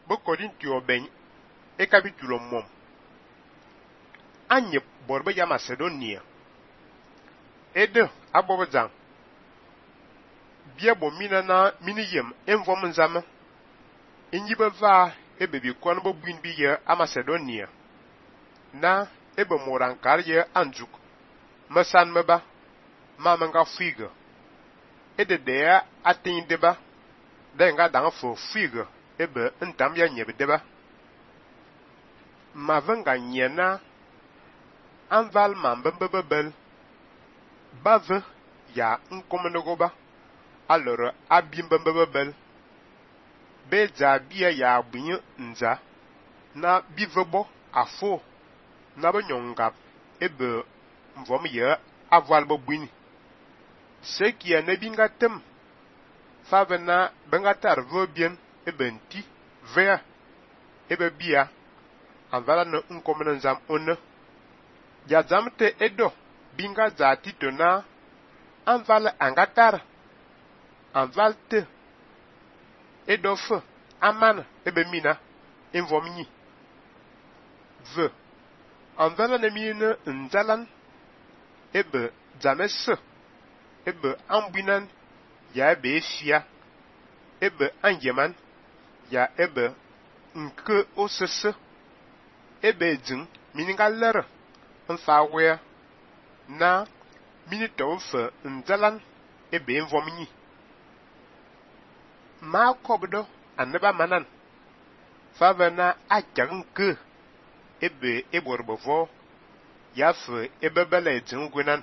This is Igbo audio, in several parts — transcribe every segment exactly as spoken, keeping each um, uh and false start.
bo Korintio ben e capitulo mom. Anye borbe ya Macedonia. Ede abobazang. Bia bo mina na mini yem envom nzama. Inyibe va ebe bi kon bo buin bi ye a Macedonia. Na ebe moran karye anjuk. Masan meba. Mamanga figa. Ede dea atin deba. Denga dang fo figa. Ebe ntam ya nyebe deba. Mavenga nyena. Anval mambebebel. Bave ya nkomenegoba. Alors abimbebebel. Beja bia ya bunye nza. Na bivebo afo. Na benyongap. Ebe mvom ye aval bobwini. Se qui a nebinga tem. Favena bengatar vobien ebe nti vea. Ebe bia. Anvala ne unkomenenzam one. Ya zamte edo. Binga za tito na. Anval angatar. Anval te. Edo fe. Aman ebe mina. Envomini. Ve. Anvala ne mine nzalan. Ebe zamesse. Ebe ambinan. Ya ebe efia. Ebe angeman. Ya ebe nke osese. Ebe zing. Mininga lere. Nfa wea. Na. Minito fe nzalan. Ebe envomini. Ma kobdo. Aneba manan. Fave na achang ke. Ebe eborbovo. Ya fe ebe bele zing gwenan.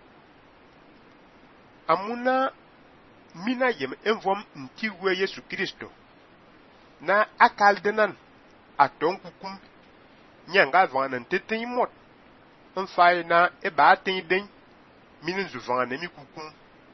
Amuna mina yem envom ntiwe Yesu Kristo. Na akaldenan aton kukum nyanga vanan teten mot. Nfai na eba aten den minin zuvan mi kukum.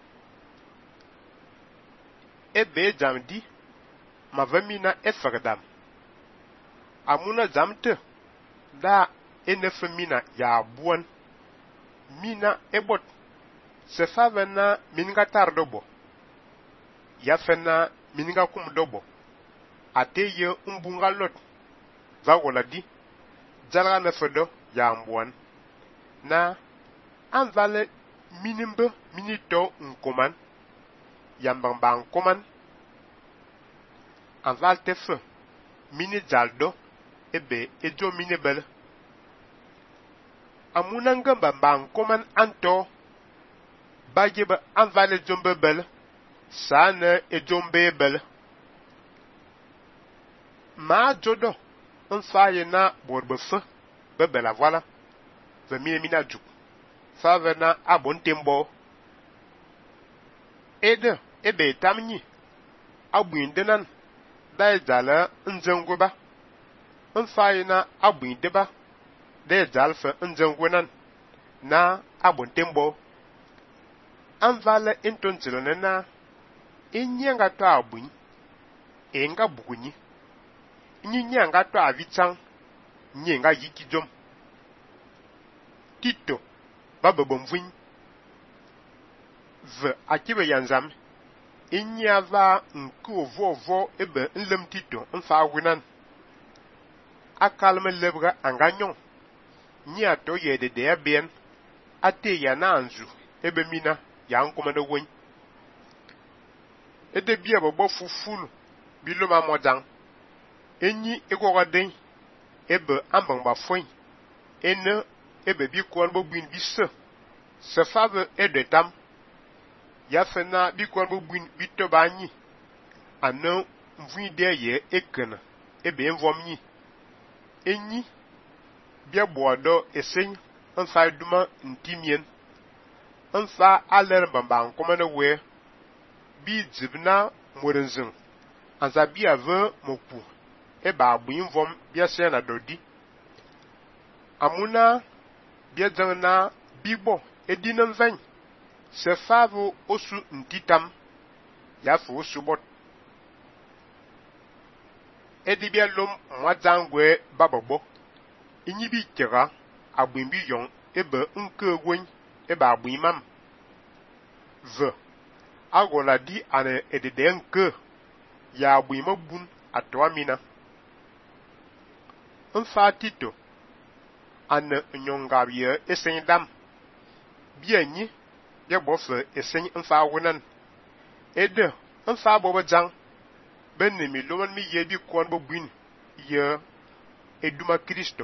Ebe jamdi mavamina eferdam. Amuna zamte da enefemina ya buan. Mina ebot. Se favena mininga tardobo. Ya fena mininga kum dobo. Ate ye umbunga lot. Va wala di. Jalga nefedo ya ambuan. Na anvale minimbe minito unkoman. Yambamba unkoman. Anval tefe. Mini jaldo. Ebe ejo minibel. Amunanga mbamba unkoman anto. Bagebe anvale jombe bel. Sana e jombe bel. Ma jodo. Nfaye na borbefe. Bebela voilà. Vemine mina juk. Fave na abon tembo. Ede. Ebe tamni. Abuindenan. Da ezala nzengweba. Nfaye na abuindeba. Da ezalfe nzengwenan. Na abon tembo. Anvale intonzilone na inyanga to abun enga bugunyi nyinyanga to avitsang nyenga yikijom Tito babobomvin ve akibe yanzam inyava nku vovo ebe nlem Tito nfa winan akalme lebra anganyon nyi ato yede de bien ate ya na anzu ebe mina ya nkomane wony. Ede bia bobo fufulu biloma modang. Enyi ekoraden ebe ambangba foyn. Ene ebe bi kwan bo buin bisse. Se fave ede tam. Ya fena bi kwan bo buin bito banyi. Ane mvui de ye ekena ebe envomni. Enyi bia boado eseny nfa duma ntimien. Nfa aler bamba nkomane we bi dzibna morenzin anza bi ave moku e ba abuin vom bia se na dodi amuna bia dzana bibo edinam ven se favo osu ntitam ya fo osu bot edi bia lom mwadzangwe babobo inyibi kera abuin bi yon ebe nke gwen ebe abu imam ve agola di ane edede nke ya abu imabun atwa mina Nfa Tito ane nyongab ye esen dam bienyi ye bofe esen nfa wonan ede nfa bobo jang benemi loman mi ye bi kon bo buin ye eduma Kristo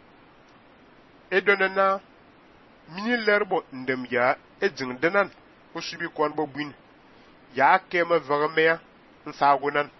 edonana mini lerbo ndem ya ejing denan usubi kon bo buin ya kema vagamea nfa wonan